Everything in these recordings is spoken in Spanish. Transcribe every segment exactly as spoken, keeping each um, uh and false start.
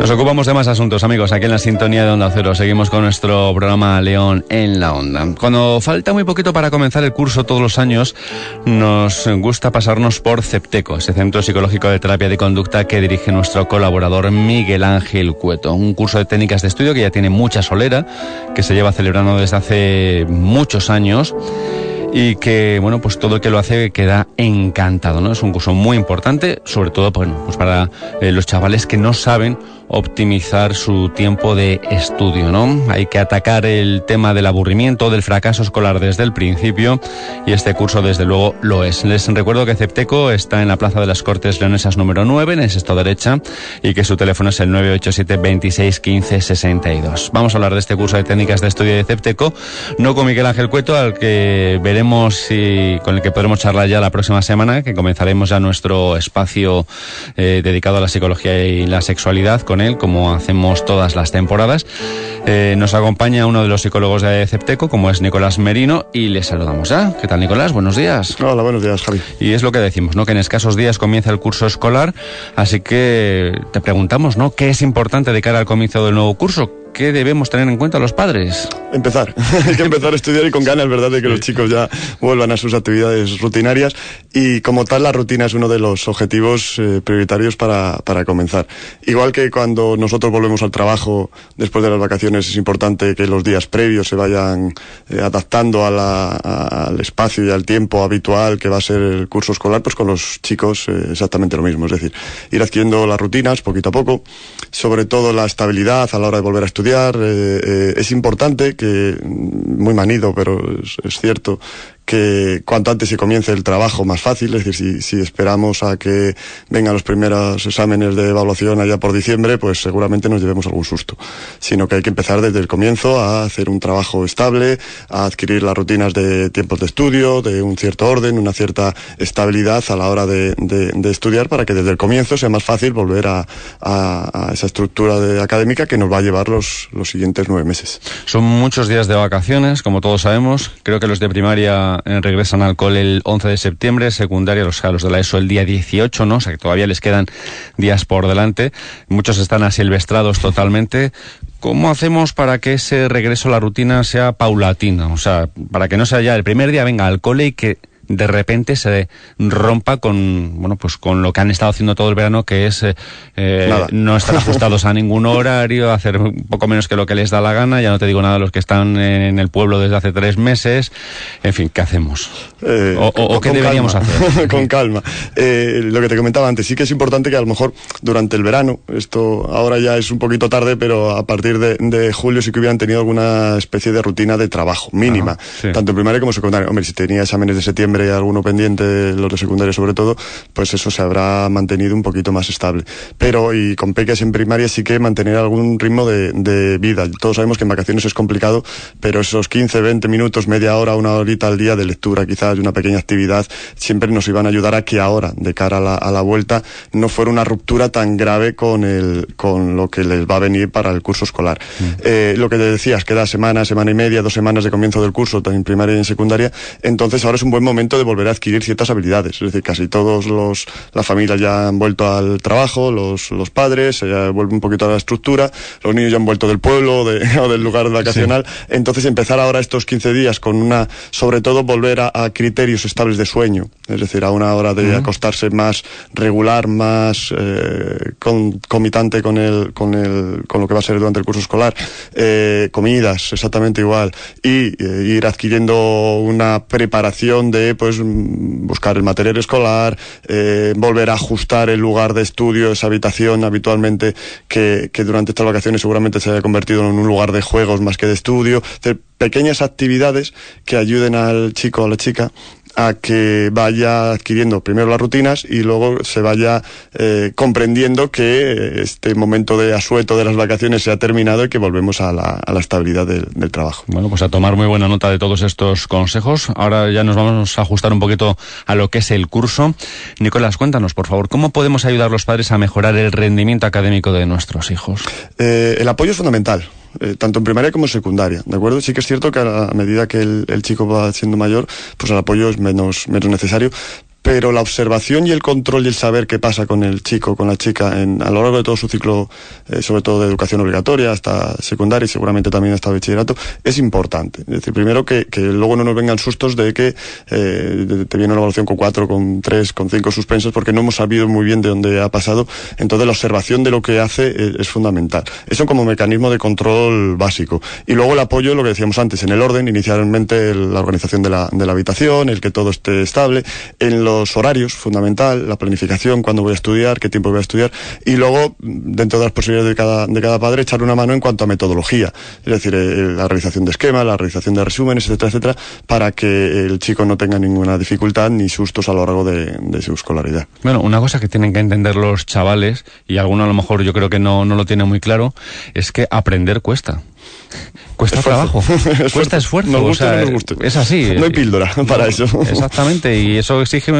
Nos ocupamos de más asuntos, amigos, aquí en la sintonía de Onda Cero. Seguimos con nuestro programa León en la Onda. Cuando falta muy poquito para comenzar el curso todos los años, nos gusta pasarnos por CEPTECO, ese centro psicológico de terapia de conducta que dirige nuestro colaborador Miguel Ángel Cueto. Un curso de técnicas de estudio que ya tiene mucha solera, que se lleva celebrando desde hace muchos años y que, bueno, pues todo el que lo hace queda encantado, ¿no? Es un curso muy importante, sobre todo, bueno, pues para eh, los chavales que no saben optimizar su tiempo de estudio, ¿no? Hay que atacar el tema del aburrimiento, del fracaso escolar desde el principio, y este curso desde luego lo es. Les recuerdo que CEPTECO está en la Plaza de las Cortes Leonesas número nueve, en el sexto derecha, y que su teléfono es el nueve ocho siete, veintiséis, quince, sesenta y dos. Vamos a hablar de este curso de técnicas de estudio de CEPTECO, no con Miguel Ángel Cueto, al que veremos si con el que podremos charlar ya la próxima semana, que comenzaremos ya nuestro espacio eh, dedicado a la psicología y la sexualidad con él, como hacemos todas las temporadas. Eh, nos acompaña uno de los psicólogos de CEPTECO, como es Nicolás Merino, y le saludamos ya. ¿Qué tal, Nicolás? Buenos días. Hola, buenos días, Javi. Y es lo que decimos, ¿no? Que en escasos días comienza el curso escolar, así que te preguntamos, ¿no? ¿Qué es importante de cara al comienzo del nuevo curso? ¿Qué debemos tener en cuenta los padres? Empezar. Hay que empezar a estudiar y con ganas, ¿verdad?, de que los chicos ya vuelvan a sus actividades rutinarias. Y como tal, la rutina es uno de los objetivos eh, prioritarios para, para comenzar. Igual que cuando nosotros volvemos al trabajo después de las vacaciones, es importante que los días previos se vayan eh, adaptando a la, a, al espacio y al tiempo habitual que va a ser el curso escolar, pues con los chicos eh, exactamente lo mismo. Es decir, ir adquiriendo las rutinas poquito a poco, sobre todo la estabilidad a la hora de volver a estudiar. Estudiar, eh, eh, es importante que, muy manido, pero es, es cierto, que cuanto antes se comience el trabajo más fácil, es decir, si, si esperamos a que vengan los primeros exámenes de evaluación allá por diciembre, pues seguramente nos llevemos algún susto, sino que hay que empezar desde el comienzo a hacer un trabajo estable, a adquirir las rutinas de tiempos de estudio, de un cierto orden, una cierta estabilidad a la hora de, de, de estudiar, para que desde el comienzo sea más fácil volver a, a, a esa estructura de académica que nos va a llevar los, los siguientes nueve meses. Son muchos días de vacaciones, como todos sabemos. Creo que los de primaria regresan al cole el once de septiembre, secundaria, los, los de la ESO el día dieciocho, ¿no? O sea, que todavía les quedan días por delante. Muchos están asilvestrados totalmente. ¿Cómo hacemos para que ese regreso a la rutina sea paulatino? O sea, para que no sea ya el primer día venga al cole y que de repente se rompa con, bueno, pues con lo que han estado haciendo todo el verano, que es eh, no estar ajustados a ningún horario, hacer un poco menos que lo que les da la gana. Ya no te digo nada de los que están en el pueblo desde hace tres meses. En fin, ¿qué hacemos? Eh, o, o, o qué deberíamos calma. hacer. Con calma. Eh, lo que te comentaba antes, sí que es importante que a lo mejor durante el verano, esto ahora ya es un poquito tarde, pero a partir de, de julio sí que hubieran tenido alguna especie de rutina de trabajo mínima, ah, sí. Tanto en primaria como secundaria. Hombre, si tenía exámenes de septiembre y alguno pendiente, los de secundaria sobre todo, pues eso se habrá mantenido un poquito más estable. Pero, y con peques en primaria sí que mantener algún ritmo de, de vida. Todos sabemos que en vacaciones es complicado, pero esos quince, veinte minutos, media hora, una horita al día de lectura, quizás una pequeña actividad, siempre nos iban a ayudar a que ahora, de cara a la, a la vuelta, no fuera una ruptura tan grave con el, con lo que les va a venir para el curso escolar. Mm. Eh, lo que te decías, queda semana, semana y media, dos semanas de comienzo del curso, en primaria y en secundaria, entonces ahora es un buen momento de volver a adquirir ciertas habilidades. Es decir, casi todos los, las familias ya han vuelto al trabajo, los, los padres, ya vuelve un poquito a la estructura, los niños ya han vuelto del pueblo de, o del lugar vacacional. Sí. Entonces empezar ahora estos quince días con una, sobre todo volver a, a criterios estables de sueño, es decir, a una hora de uh-huh. acostarse más regular, más eh, concomitante con el, con el, con lo que va a ser durante el curso escolar, eh, comidas exactamente igual, y eh, ir adquiriendo una preparación de, pues, buscar el material escolar, eh, volver a ajustar el lugar de estudio, esa habitación habitualmente que, que durante estas vacaciones seguramente se haya convertido en un lugar de juegos más que de estudio. Hacer pequeñas actividades que ayuden al chico o a la chica a que vaya adquiriendo primero las rutinas y luego se vaya eh, comprendiendo que este momento de asueto de las vacaciones se ha terminado y que volvemos a la, a la estabilidad del, del trabajo. Bueno, pues a tomar muy buena nota de todos estos consejos. Ahora ya nos vamos a ajustar un poquito a lo que es el curso. Nicolás, cuéntanos, por favor, ¿cómo podemos ayudar a los padres a mejorar el rendimiento académico de nuestros hijos? Eh, el apoyo es fundamental. Eh, tanto en primaria como en secundaria, ¿de acuerdo? Sí que es cierto que a, a medida que el, el chico va siendo mayor, pues el apoyo es menos, menos necesario, pero la observación y el control y el saber qué pasa con el chico, con la chica, en, a lo largo de todo su ciclo, eh, sobre todo de educación obligatoria, hasta secundaria y seguramente también hasta bachillerato, es importante. Es decir, primero que, que luego no nos vengan sustos de que eh, te viene una evaluación con cuatro, con tres, con cinco suspensos, porque no hemos sabido muy bien de dónde ha pasado. Entonces la observación de lo que hace es, es fundamental. Eso como mecanismo de control básico. Y luego el apoyo, lo que decíamos antes, en el orden, inicialmente el, la organización de la, de la habitación, el que todo esté estable, en los horarios, fundamental, la planificación, cuándo voy a estudiar, qué tiempo voy a estudiar, y luego, dentro de las posibilidades de cada, de cada padre, echar una mano en cuanto a metodología, es decir, eh, la realización de esquemas, la realización de resúmenes, etcétera, etcétera, para que el chico no tenga ninguna dificultad ni sustos a lo largo de, de su escolaridad. Bueno, una cosa que tienen que entender los chavales, y alguno a lo mejor yo creo que no, no lo tiene muy claro, es que aprender cuesta. Cuesta esfuerzo. Trabajo, esfuerzo. Cuesta esfuerzo. Nos guste o sea, o no nos guste. Es así. No hay píldora para no, eso. Exactamente, y eso exige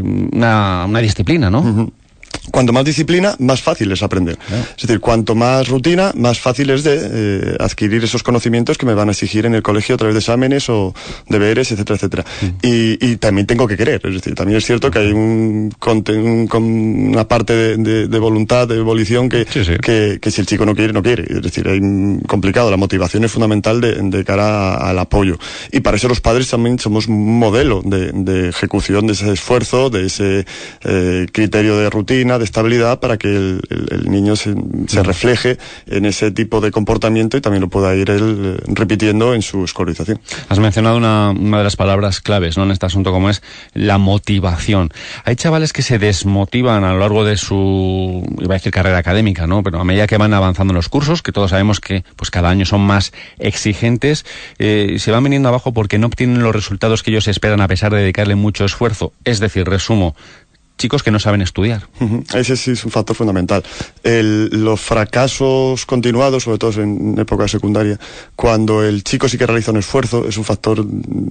una, una disciplina, ¿no? Uh-huh. Cuanto más disciplina, más fácil es aprender. Yeah. Es decir, cuanto más rutina, más fácil es de eh, adquirir esos conocimientos que me van a exigir en el colegio a través de exámenes o deberes, etcétera, etcétera. Mm. Y, y también tengo que querer. Es decir, también es cierto que hay un, un, un una parte de, de, de voluntad, de volición que, sí, sí. que, que si el chico no quiere, no quiere. Es decir, hay complicado. La motivación es fundamental de, de cara a, al apoyo. Y para eso los padres también somos un modelo de, de ejecución de ese esfuerzo, de ese eh, criterio de rutina, de estabilidad, para que el, el, el niño se, se refleje en ese tipo de comportamiento y también lo pueda ir él repitiendo en su escolarización. Has mencionado una, una de las palabras claves, ¿no?, en este asunto, como es la motivación. Hay chavales que se desmotivan a lo largo de su, iba a decir carrera académica, ¿no?, pero a medida que van avanzando en los cursos, que todos sabemos que pues cada año son más exigentes, eh, se van viniendo abajo porque no obtienen los resultados que ellos esperan a pesar de dedicarle mucho esfuerzo. Es decir, resumo, chicos que no saben estudiar. Uh-huh. Ese sí es un factor fundamental. El, los fracasos continuados, sobre todo en época secundaria, cuando el chico sí que realiza un esfuerzo, es un factor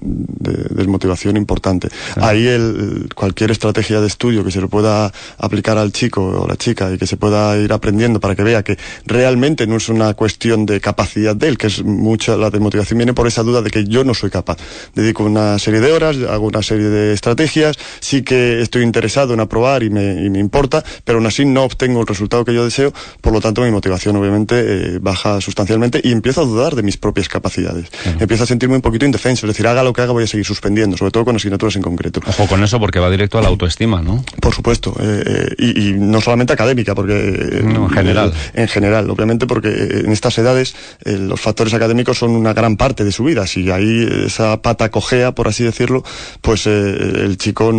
de desmotivación importante. Claro. Ahí el, cualquier estrategia de estudio que se le pueda aplicar al chico o la chica y que se pueda ir aprendiendo para que vea que realmente no es una cuestión de capacidad de él, que es mucha, la desmotivación viene por esa duda de que yo no soy capaz. Dedico una serie de horas, hago una serie de estrategias, sí que estoy interesado en aprobar y me, y me importa, pero aún así no obtengo el resultado que yo deseo, por lo tanto mi motivación obviamente eh, baja sustancialmente y empiezo a dudar de mis propias capacidades. Uh-huh. Empiezo a sentirme un poquito indefenso, es decir, haga lo que haga voy a seguir suspendiendo, sobre todo con asignaturas en concreto. Ojo con eso, porque va directo a la autoestima, ¿no? Por supuesto, eh, y, y no solamente académica, porque eh, no, en general. En general, obviamente, porque en estas edades eh, los factores académicos son una gran parte de su vida. Si ahí esa pata cojea, por así decirlo, pues eh, el chico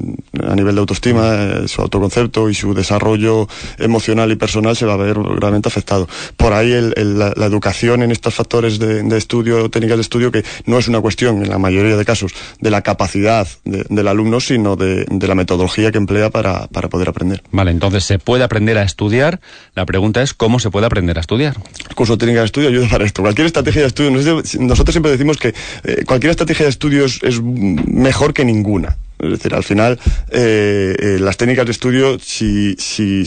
a nivel de autoestima, su autoconcepto y su desarrollo emocional y personal se va a ver gravemente afectado. Por ahí el, el, la, la educación en estos factores de, de estudio, técnicas de estudio, que no es una cuestión, en la mayoría de casos, de la capacidad de, del alumno, sino de, de la metodología que emplea para, para poder aprender. Vale, entonces se puede aprender a estudiar. La pregunta es, ¿cómo se puede aprender a estudiar? El curso de técnica de estudio ayuda para esto. Cualquier estrategia de estudio, nosotros siempre decimos que eh, cualquier estrategia de estudio es, es mejor que ninguna. Es decir, al final, eh, eh, las técnicas de estudio, si, si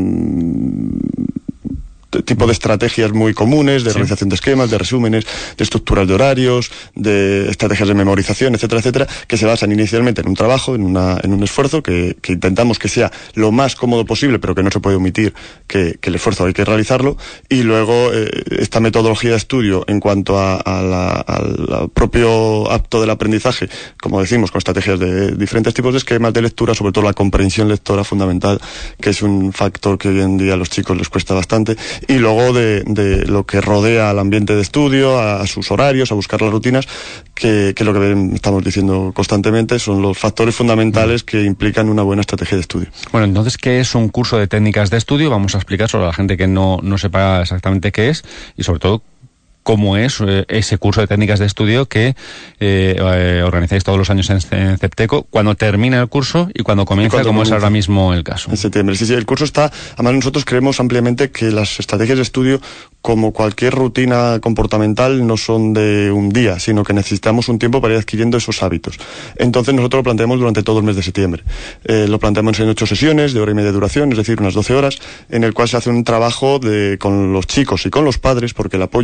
son tipo de estrategias muy comunes, de sí. realización de esquemas, de resúmenes, de estructuras de horarios, de estrategias de memorización, etcétera, etcétera, que se basan inicialmente en un trabajo, en una, en un esfuerzo, que, que intentamos que sea lo más cómodo posible, pero que no se puede omitir que, que el esfuerzo hay que realizarlo, y luego eh, esta metodología de estudio en cuanto a, a la, al propio acto del aprendizaje, como decimos, con estrategias de diferentes tipos de esquemas de lectura, sobre todo la comprensión lectora fundamental, que es un factor que hoy en día a los chicos les cuesta bastante, y luego de, de lo que rodea al ambiente de estudio, a, a sus horarios, a buscar las rutinas, que, que lo que estamos diciendo constantemente son los factores fundamentales que implican una buena estrategia de estudio. Bueno, entonces, ¿qué es un curso de técnicas de estudio? Vamos a explicar sobre a la gente que no, no sepa exactamente qué es y sobre todo cómo es eh, ese curso de técnicas de estudio que eh, eh, organizáis todos los años en, en CEPTECO, cuando termina el curso y cuando comienza, como comienza. Es ahora mismo el caso. En septiembre, sí, sí, el curso está, además nosotros creemos ampliamente que las estrategias de estudio, como cualquier rutina comportamental, no son de un día, sino que necesitamos un tiempo para ir adquiriendo esos hábitos. Entonces nosotros lo planteamos durante todo el mes de septiembre. Eh, lo planteamos en ocho sesiones de hora y media de duración, es decir, unas doce horas, en el cual se hace un trabajo de, con los chicos y con los padres, porque el apoyo con los padres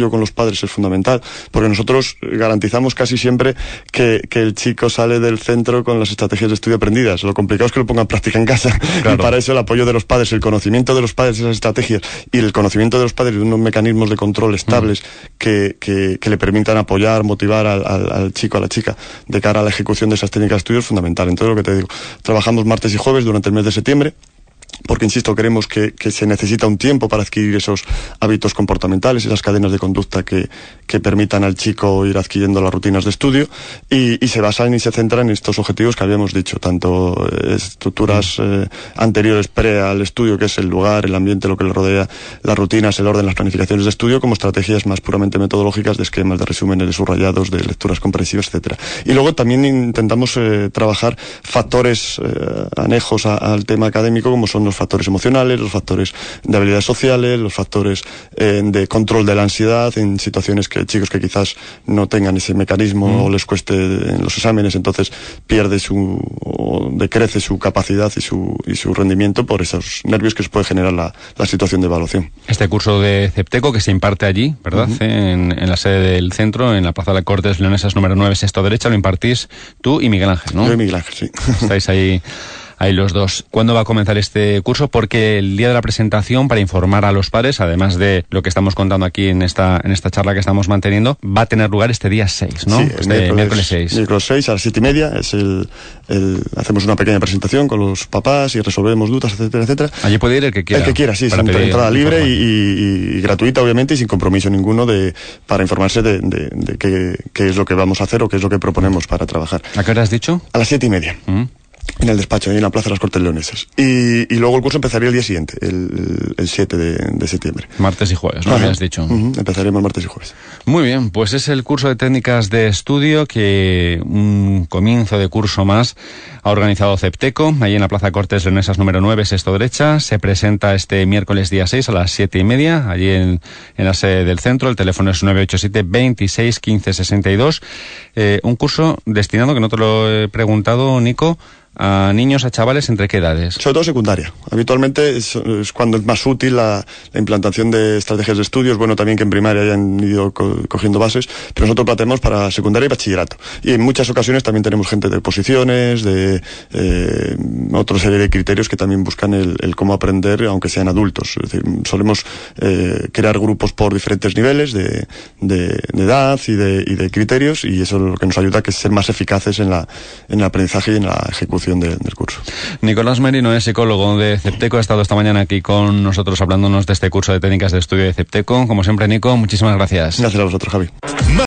padres es fundamental, porque nosotros garantizamos casi siempre que, que el chico sale del centro con las estrategias de estudio aprendidas. Lo complicado es que lo ponga en práctica en casa. Claro. Y para eso el apoyo de los padres, el conocimiento de los padres de esas estrategias y el conocimiento de los padres de unos mecanismos de control estables mm. que, que, que le permitan apoyar, motivar al, al, al chico, a la chica, de cara a la ejecución de esas técnicas de estudio es fundamental. Entonces, lo que te digo, trabajamos martes y jueves durante el mes de septiembre, porque, insisto, creemos que, que se necesita un tiempo para adquirir esos hábitos comportamentales, esas cadenas de conducta que, que permitan al chico ir adquiriendo las rutinas de estudio, y, y se basan y se centran en estos objetivos que habíamos dicho, tanto eh, estructuras eh, anteriores pre al estudio, que es el lugar, el ambiente, lo que le rodea, las rutinas, el orden, las planificaciones de estudio, como estrategias más puramente metodológicas de esquemas, de resúmenes, de subrayados, de lecturas comprensivas, etcétera. Y luego también intentamos eh, trabajar factores eh, anejos a, al tema académico, como son los factores emocionales, los factores de habilidades sociales, los factores eh, de control de la ansiedad en situaciones que chicos que quizás no tengan ese mecanismo mm. o les cueste en los exámenes, entonces pierde su o decrece su capacidad y su y su rendimiento por esos nervios que se puede generar la, la situación de evaluación. Este curso de Cepteco que se imparte allí, ¿verdad? Uh-huh. en, en la sede del centro, en la Plaza de las Cortes Leonesas número nueve, sexto derecha, lo impartís tú y Miguel Ángel, ¿no? Yo y Miguel Ángel, sí. Estáis ahí Ahí los dos. ¿Cuándo va a comenzar este curso? Porque el día de la presentación, para informar a los padres, además de lo que estamos contando aquí en esta en esta charla que estamos manteniendo, va a tener lugar este día seis, ¿no? Sí, este miércoles, miércoles seis. Miércoles seis a las siete y media. Es el, el, hacemos una pequeña presentación con los papás y resolvemos dudas, etcétera, etcétera. Allí puede ir el que quiera. El que quiera, sí. Es entrada libre y, y, y gratuita, obviamente, y sin compromiso ninguno de para informarse de, de, de qué, qué es lo que vamos a hacer o qué es lo que proponemos para trabajar. ¿A qué hora has dicho? A las siete y media. Mm. En el despacho, ahí en la Plaza de las Cortes Leonesas. Y, y luego el curso empezaría el día siguiente, el, el siete de, de septiembre. Martes y jueves, ¿no? Habías dicho. Uh-huh. Empezaremos martes y jueves. Muy bien, pues es el curso de técnicas de estudio que un comienzo de curso más ha organizado Cepteco, ahí en la Plaza Cortes Leonesas número nueve, sexto derecha. Se presenta este miércoles día seis a las siete y media, allí en, en la sede del centro. El teléfono es nueve ocho siete, veintiséis, quince, sesenta y dos. Eh, un curso destinado, que no te lo he preguntado, Nico, a niños, a chavales, ¿entre qué edades? Sobre todo secundaria. Habitualmente es, es cuando es más útil la, la implantación de estrategias de estudios. Bueno, también que en primaria hayan ido co- cogiendo bases, pero nosotros planteamos para secundaria y bachillerato. Y en muchas ocasiones también tenemos gente de oposiciones, de eh, otra serie de criterios que también buscan el, el cómo aprender, aunque sean adultos. Es decir, solemos eh, crear grupos por diferentes niveles de, de, de edad y de, y de criterios, y eso es lo que nos ayuda a que ser más eficaces en, la, en el aprendizaje y en la ejecución De, del curso. Nicolás Merino es psicólogo de Cepteco, ha estado esta mañana aquí con nosotros hablándonos de este curso de técnicas de estudio de Cepteco. Como siempre, Nico, muchísimas gracias. Gracias a vosotros, Javi.